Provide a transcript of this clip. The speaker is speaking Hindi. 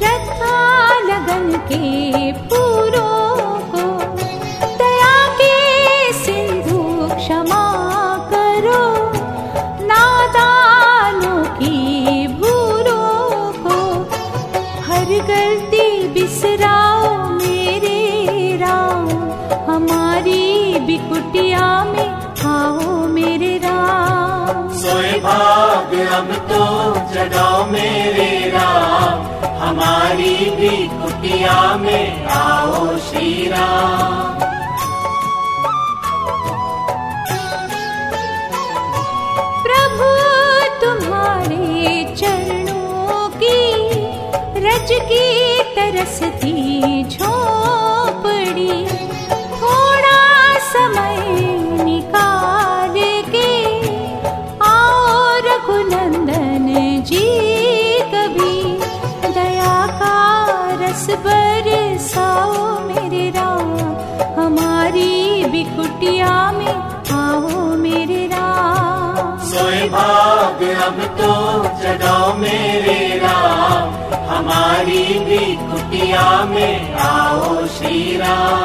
श्रद्धा लगन के पूरों को दया के सिंधु क्षमा करो, नादानों की भूलों को हर गलती बिसराओ मेरे राम, हमारी भी कुटिया में आओ मेरे राम। सोए भाग अब तो जगाओ मेरे राम, हमारी भी कुटिया में आओ श्री राम। प्रभु तुम्हारे चरणों की रज की तरसती झोपड़ी, थोड़ा समय निकाल के आओ रघुनंदन जी, कभी दया का रस बरसाओ मेरे राम, हमारी भी कुटिया में आओ मेरे राम। सोए भाग अब तो जगाओ मेरे राम, हमारी भी कुटिया में आओ श्री राम।